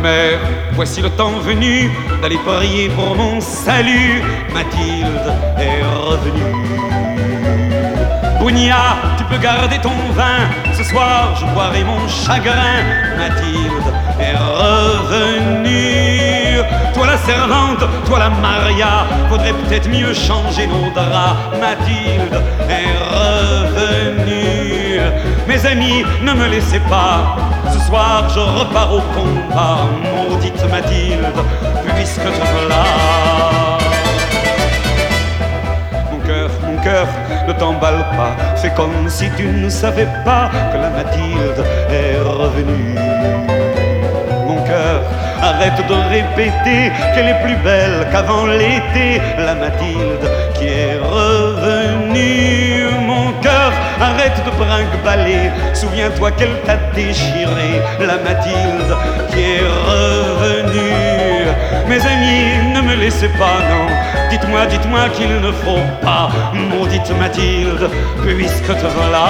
mère, voici le temps venu d'aller prier pour mon salut. Mathilde est revenue. Bounia, tu peux garder ton vin, ce soir je boirai mon chagrin. Mathilde est revenue. Toi la servante, toi la Maria, faudrait peut-être mieux changer nos draps. Mathilde est revenue. Mes amis, ne me laissez pas, ce soir je repars au combat. Maudite Mathilde, puisque te voilà. Mon cœur, ne t'emballe pas, fais comme si tu ne savais pas que la Mathilde est revenue. Mon cœur, arrête de répéter qu'elle est plus belle qu'avant l'été, la Mathilde qui est revenue. Mon cœur, arrête de brinque-baller, souviens-toi qu'elle t'a déchiré, la Mathilde qui est revenue. Mes amis, ne me laissez pas, non, dites-moi qu'il ne faut pas, maudite Mathilde, puisque te voilà.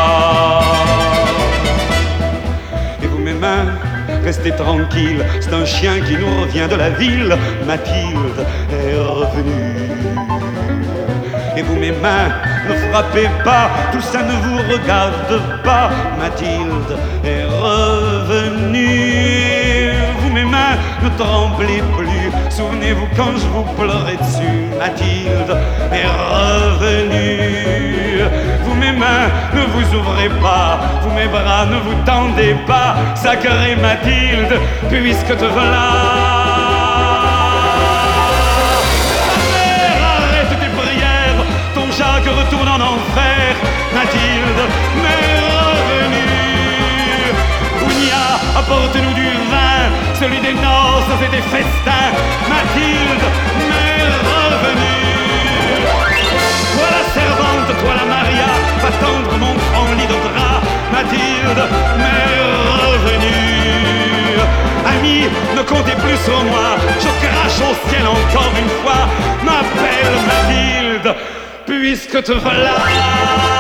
Et vous mes mains, restez tranquilles, c'est un chien qui nous revient de la ville, Mathilde est revenue. Et vous mes mains, ne frappez pas, tout ça ne vous regarde pas, Mathilde est revenue. Vous mes mains, ne tremblez plus, souvenez-vous quand je vous pleurais dessus, Mathilde est revenue. Vous mes mains, ne vous ouvrez pas, vous mes bras, ne vous tendez pas, sacrée Mathilde, puisque te voilà. Jacques retourne en enfer, Mathilde m'est revenue. Bounia, apporte-nous du vin, celui des noces et des festins, Mathilde m'est revenue. Toi la servante, toi la Maria, va tendre mon franc lit de drap, Mathilde m'est revenue. Amis, ne comptez plus sur moi, je crache au ciel encore une fois, m'appelle Mathilde, puisque te voilà.